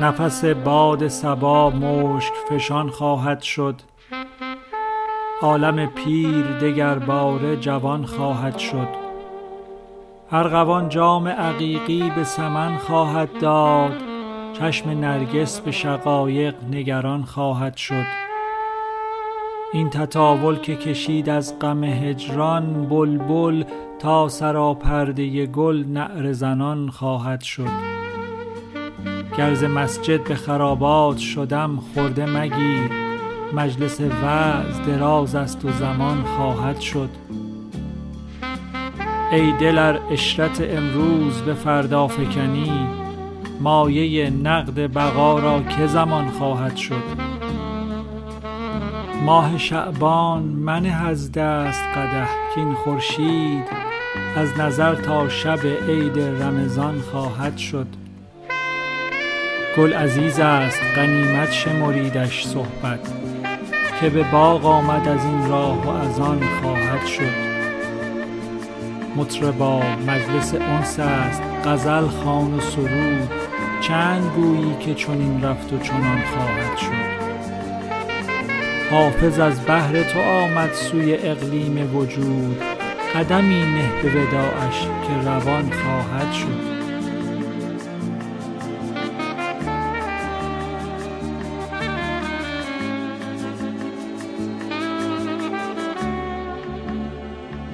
نفس باد صبا مشک فشان خواهد شد. عالم پیر دگر باره جوان خواهد شد. ارغوان جام عقیقی به سمن خواهد داد. چشم نرگس به شقایق نگران خواهد شد. این تطاول که کشید از غم هجران، بلبل تا سراپرده گل نعره زنان خواهد شد. گر ز مسجد به خرابات شدم خرده مگیر، مجلس وعظ دراز است و زمان خواهد شد. ای دل ار عشرت امروز به فردا فکنی، مایه نقد بقا را که زمان خواهد شد. ماه شعبان منه از دست قدح، کاین خورشید از نظر تا شب عید رمضان خواهد شد. گل عزیز است غنیمت شمریدش صحبت، که به باغ آمد از این راه و از آن خواهد شد. مطربا مجلس انس است غزل خوان و سرود، چند گویی که چنین رفت و چنان خواهد شد. حافظ از بهر تو آمد سوی اقلیم وجود، قدمی نه به وداعش که روان خواهد شد.